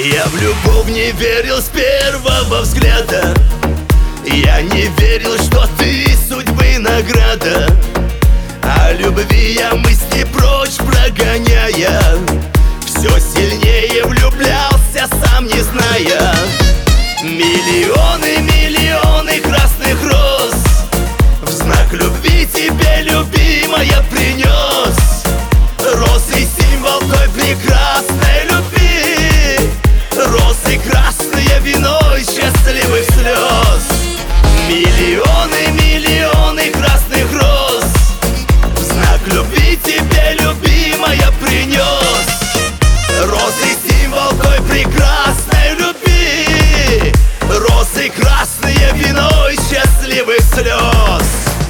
Я в любовь не верил с первого взгляда. Я не верил, что ты судьбы награда. А любви я мысли прочь прогоняя, все сильнее влюблялся, сам не зная. Миллионы, миллионы красных роз в знак любви тебе, любимая, принес. Розы — символ той прекрасной любви. Розы красные — виной счастливых слез. Миллионы, миллионы красных роз в знак любви тебе, любимая, принес. Розы — символ той прекрасной любви. Розы красные — виной счастливых слез.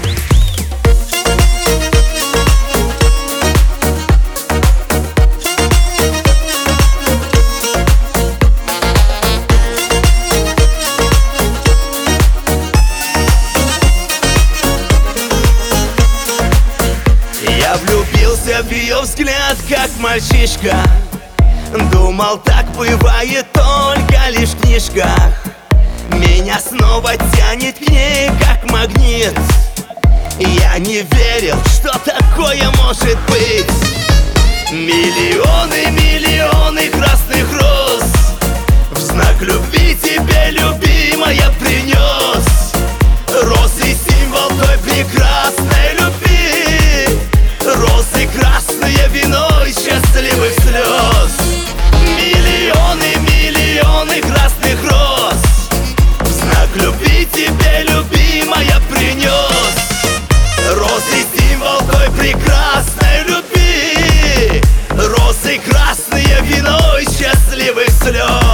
Я влюбился в ее взгляд, как мальчишка. Думал, так бывает только лишь в книжках. Меня снова тянет к ней, как магнит. Я не верил, что такое может быть. Миллионы, миллионы красных роз в знак любви тебе, любимая, принес. Розы — символ той прекрасной любви. Розы красные — виной счастливых слез. Миллионы, миллионы красных роз в знак любви тебе, любимая, принес. Розы — символ той прекрасной любви. Розы красные — виной счастливых слез.